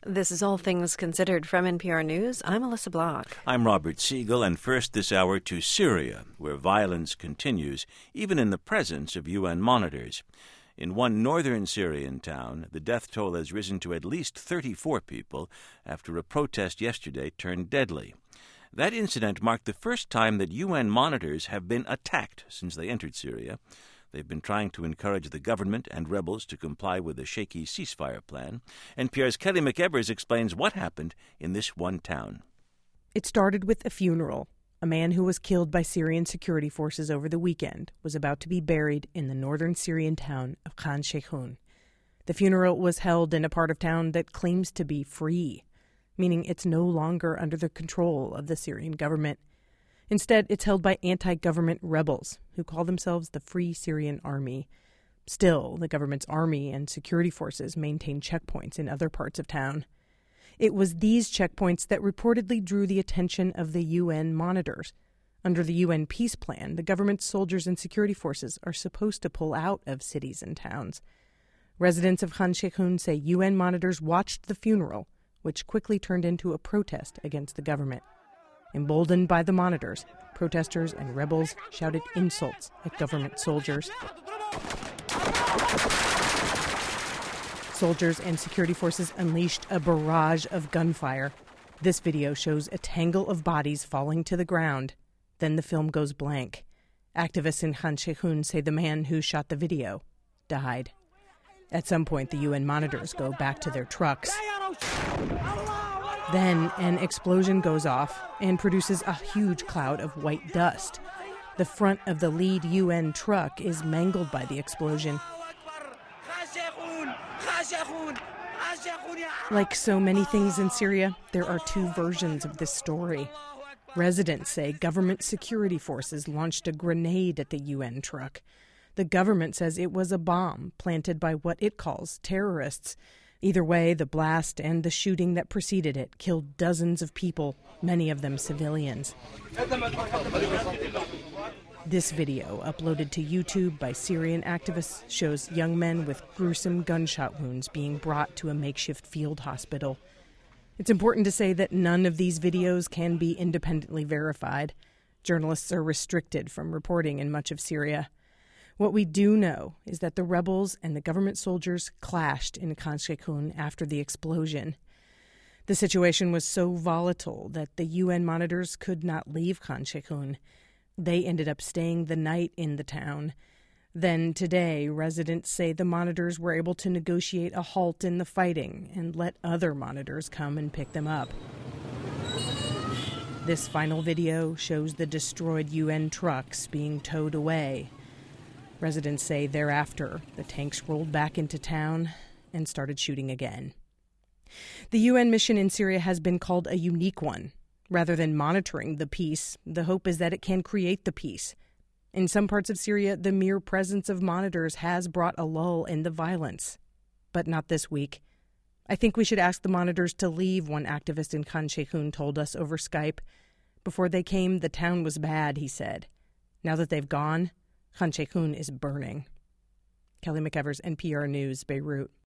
This is All Things Considered from NPR News. I'm Alyssa Block. I'm Robert Siegel, and first this hour to Syria, where violence continues, even in the presence of UN monitors. In one northern Syrian town, the death toll has risen to at least 34 people after a protest yesterday turned deadly. That incident marked the first time that UN monitors have been attacked since they entered Syria. They've been trying to encourage the government and rebels to comply with a shaky ceasefire plan. NPR's Kelly McEvers explains what happened in this one town. It started with a funeral. A man who was killed by Syrian security forces over the weekend was about to be buried in the northern Syrian town of Khan Sheikhoun. The funeral was held in a part of town that claims to be free, meaning it's no longer under the control of the Syrian government. Instead, it's held by anti-government rebels who call themselves the Free Syrian Army. Still, the government's army and security forces maintain checkpoints in other parts of town. It was these checkpoints that reportedly drew the attention of the UN monitors. Under the UN peace plan, the government's soldiers and security forces are supposed to pull out of cities and towns. Residents of Khan Sheikhoun say UN monitors watched the funeral, which quickly turned into a protest against the government. Emboldened by the monitors, protesters and rebels shouted insults at government soldiers. Soldiers and security forces unleashed a barrage of gunfire. This video shows a tangle of bodies falling to the ground. Then the film goes blank. Activists in Khan Sheikhoun say the man who shot the video died. At some point, the UN monitors go back to their trucks. Then an explosion goes off and produces a huge cloud of white dust. The front of the lead UN truck is mangled by the explosion. Like so many things in Syria, there are two versions of this story. Residents say government security forces launched a grenade at the UN truck. The government says it was a bomb planted by what it calls terrorists. Either way, the blast and the shooting that preceded it killed dozens of people, many of them civilians. This video, uploaded to YouTube by Syrian activists, shows young men with gruesome gunshot wounds being brought to a makeshift field hospital. It's important to say that none of these videos can be independently verified. Journalists are restricted from reporting in much of Syria. What we do know is that the rebels and the government soldiers clashed in Khan Sheikhoun after the explosion. The situation was so volatile that the UN monitors could not leave Khan Sheikhoun. They ended up staying the night in the town. Then today, residents say the monitors were able to negotiate a halt in the fighting and let other monitors come and pick them up. This final video shows the destroyed UN trucks being towed away. Residents say thereafter, the tanks rolled back into town and started shooting again. The UN mission in Syria has been called a unique one. Rather than monitoring the peace, the hope is that it can create the peace. In some parts of Syria, the mere presence of monitors has brought a lull in the violence. But not this week. I think we should ask the monitors to leave, one activist in Khan Sheikhoun told us over Skype. Before they came, the town was bad, he said. Now that they've gone, Khan Sheikhoun is burning. Kelly McEvers, NPR News, Beirut.